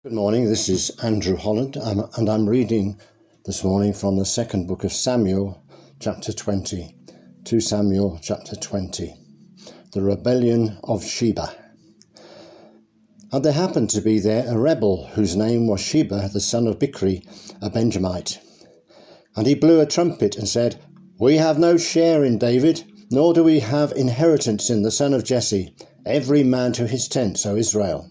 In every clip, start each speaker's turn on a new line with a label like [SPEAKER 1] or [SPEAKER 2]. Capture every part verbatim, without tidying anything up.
[SPEAKER 1] Good morning, this is Andrew Holland, um, and I'm reading this morning from the second book of Samuel, chapter twenty. Second Samuel, chapter twenty. The rebellion of Sheba. And there happened to be there a rebel whose name was Sheba, the son of Bichri, a Benjamite. And he blew a trumpet and said, We have no share in David, nor do we have inheritance in the son of Jesse, every man to his tent, O Israel.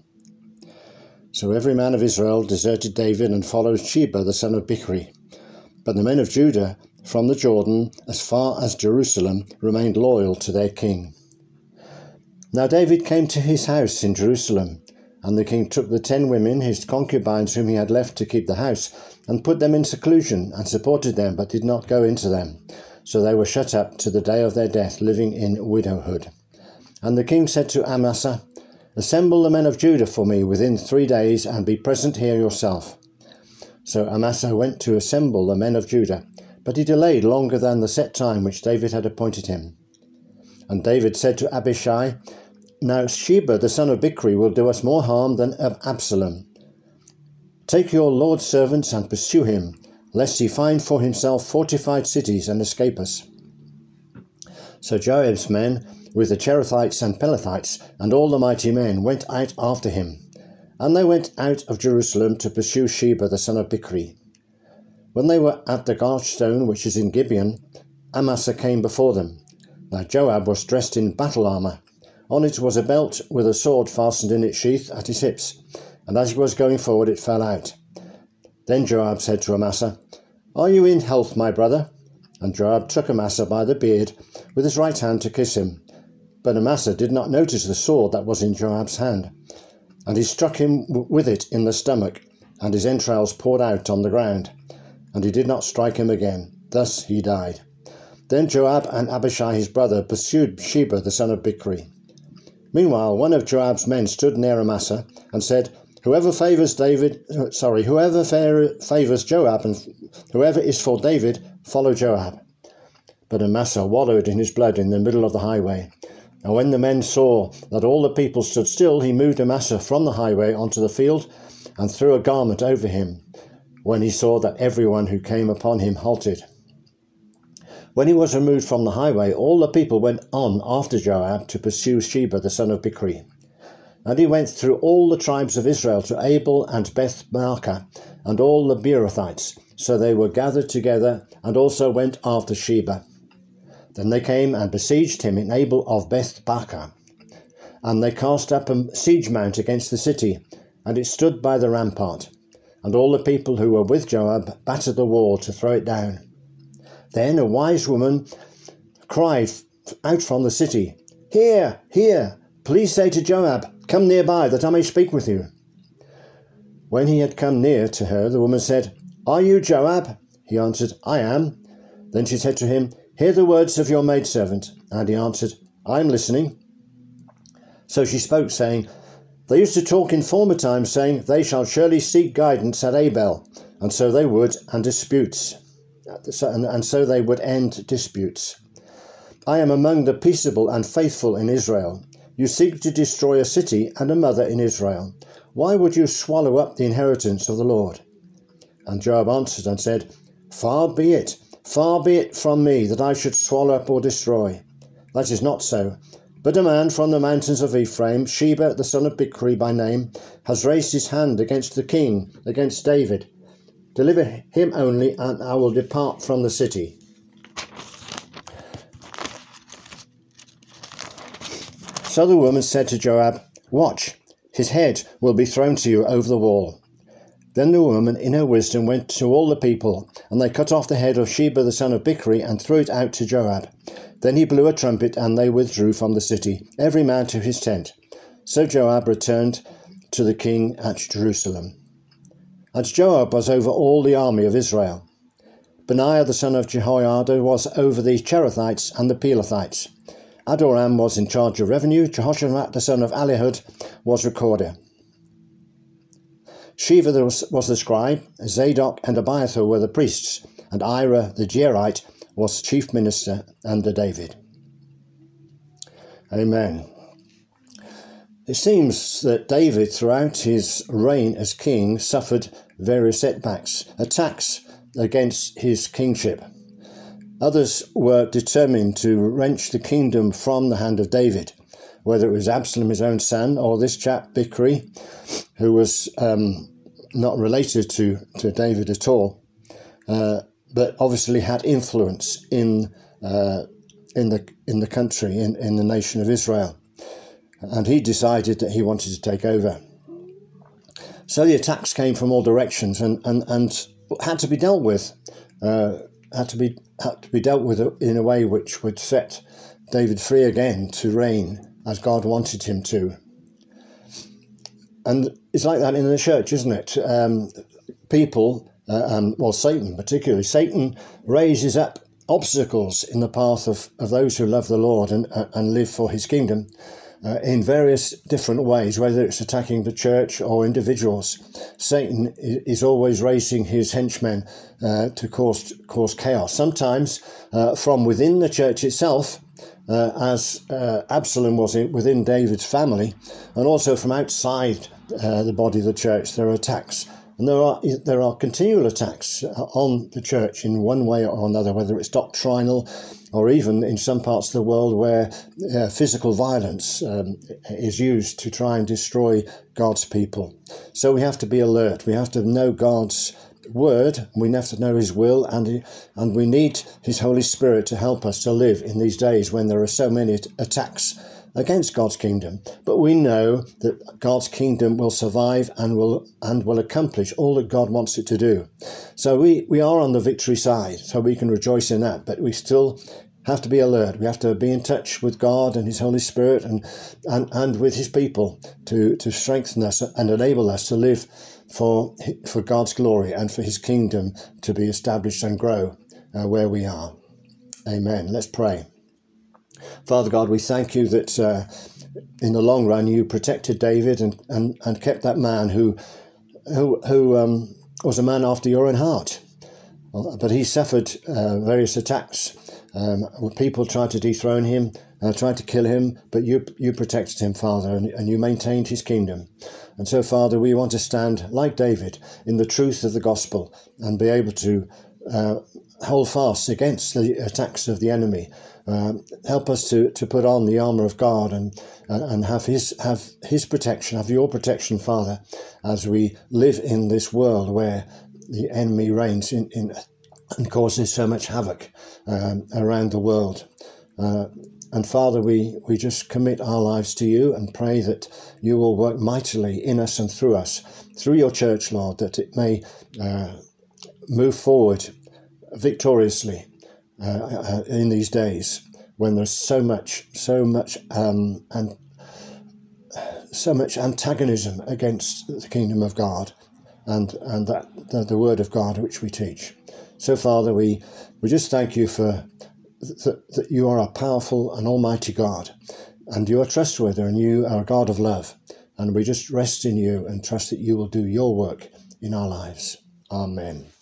[SPEAKER 1] So every man of Israel deserted David and followed Sheba the son of Bichri. But the men of Judah from the Jordan as far as Jerusalem remained loyal to their king. Now David came to his house in Jerusalem, and the king took the ten women, his concubines whom he had left to keep the house, and put them in seclusion, and supported them, but did not go into them. So they were shut up to the day of their death, living in widowhood. And the king said to Amasa, Assemble the men of Judah for me within three days, and be present here yourself. So Amasa went to assemble the men of Judah, but he delayed longer than the set time which David had appointed him. And David said to Abishai, Now Sheba the son of Bichri will do us more harm than Absalom. Take your Lord's servants and pursue him, lest he find for himself fortified cities and escape us. So Joab's men, with the Cherethites and Pelethites, and all the mighty men, went out after him. And they went out of Jerusalem to pursue Sheba the son of Bichri. When they were at the Garchstone which is in Gibeon, Amasa came before them. Now Joab was dressed in battle armour. On it was a belt with a sword fastened in its sheath at his hips, and as he was going forward it fell out. Then Joab said to Amasa, Are you in health, my brother? And Joab took Amasa by the beard with his right hand to kiss him. But Amasa did not notice the sword that was in Joab's hand. And he struck him with it in the stomach, and his entrails poured out on the ground. And he did not strike him again. Thus he died. Then Joab and Abishai his brother pursued Sheba the son of Bichri. Meanwhile one of Joab's men stood near Amasa and said, Whoever favours David, sorry, whoever favours Joab and whoever is for David, follow Joab. But Amasa wallowed in his blood in the middle of the highway. And when the men saw that all the people stood still, he moved Amasa from the highway onto the field and threw a garment over him, when he saw that everyone who came upon him halted. When he was removed from the highway, all the people went on after Joab to pursue Sheba the son of Bichri. And he went through all the tribes of Israel to Abel and Beth-maachah and all the Beerothites. So they were gathered together and also went after Sheba. Then they came and besieged him in Abel of Beth-maachah. And they cast up a siege mount against the city, and it stood by the rampart. And all the people who were with Joab battered the wall to throw it down. Then a wise woman cried out from the city, Here, here, please say to Joab, Come nearby, that I may speak with you. When he had come near to her, the woman said, Are you Joab? He answered, I am. Then she said to him, Hear the words of your maidservant. And he answered, I am listening. So she spoke, saying, They used to talk in former times, saying, They shall surely seek guidance at Abel. And so they would, and disputes. And so they would end disputes. I am among the peaceable and faithful in Israel. You seek to destroy a city and a mother in Israel. Why would you swallow up the inheritance of the Lord? And Joab answered and said, Far be it, far be it from me that I should swallow up or destroy. That is not so. But a man from the mountains of Ephraim, Sheba the son of Bichri by name, has raised his hand against the king, against David. Deliver him only, and I will depart from the city. So the woman said to Joab, Watch, his head will be thrown to you over the wall. Then the woman in her wisdom went to all the people, and they cut off the head of Sheba the son of Bichri and threw it out to Joab. Then he blew a trumpet, and they withdrew from the city, every man to his tent. So Joab returned to the king at Jerusalem. And Joab was over all the army of Israel. Benaiah the son of Jehoiada was over the Cherethites and the Pelethites. Adoram was in charge of revenue. Jehoshaphat the son of Ahilud was recorder. Sheva was the scribe. Zadok and Abiathar were the priests. And Ira the Jerite was chief minister under David. Amen. It seems that David, throughout his reign as king, suffered various setbacks, attacks against his kingship. Others were determined to wrench the kingdom from the hand of David, whether it was Absalom, his own son, or this chap, Bichri, who was um, not related to, to David at all, uh, but obviously had influence in uh, in the in the country, in, in the nation of Israel. And he decided that he wanted to take over. So the attacks came from all directions and, and, and had to be dealt with, uh, had to be had to be dealt with in a way which would set David free again to reign as God wanted him to. And it's like that in the church, isn't it? Um, people, uh, um, well, Satan particularly, Satan raises up obstacles in the path of, of those who love the Lord and, uh, and live for his kingdom. Uh, in various different ways, whether it's attacking the church or individuals. Satan is always raising his henchmen uh, to cause cause chaos, sometimes uh, from within the church itself, uh, as uh, Absalom was in, within David's family, and also from outside uh, the body of the church. There are attacks, and there are there are continual attacks on the church in one way or another, whether it's doctrinal, or even in some parts of the world where uh, physical violence um, is used to try and destroy God's people. So we have to be alert. We have to know God's word. We have to know his will, and and we need his Holy Spirit to help us to live in these days when there are so many attacks against God's kingdom. But we know that God's kingdom will survive and will and will accomplish all that God wants it to do. So we, we are on the victory side, so we can rejoice in that, but we still have to be alert. We have to be in touch with God and his Holy Spirit and and, and with his people to, to strengthen us and enable us to live for for God's glory and for his kingdom to be established and grow uh, where we are. Amen. Let's pray. Father God, we thank you that uh, in the long run you protected David and, and, and kept that man who who, who um, was a man after your own heart. But he suffered uh, various attacks. Um, people tried to dethrone him, uh, tried to kill him, but you you protected him, Father, and, and you maintained his kingdom. And so, Father, we want to stand like David in the truth of the gospel and be able to uh, hold fast against the attacks of the enemy. Um, help us to, to put on the armour of God and uh, and have his have his protection, have your protection, Father, as we live in this world where the enemy reigns in, in and causes so much havoc um, around the world. Uh, and Father, we, we just commit our lives to you and pray that you will work mightily in us and through us, through your church, Lord, that it may uh, move forward victoriously uh, in these days when there's so much, so much, um, and so much antagonism against the kingdom of God and and that the, the word of God which we teach. So, Father, we, we just thank you for th- that you are a powerful and almighty God, and you are trustworthy, and you are a God of love. And we just rest in you and trust that you will do your work in our lives. Amen.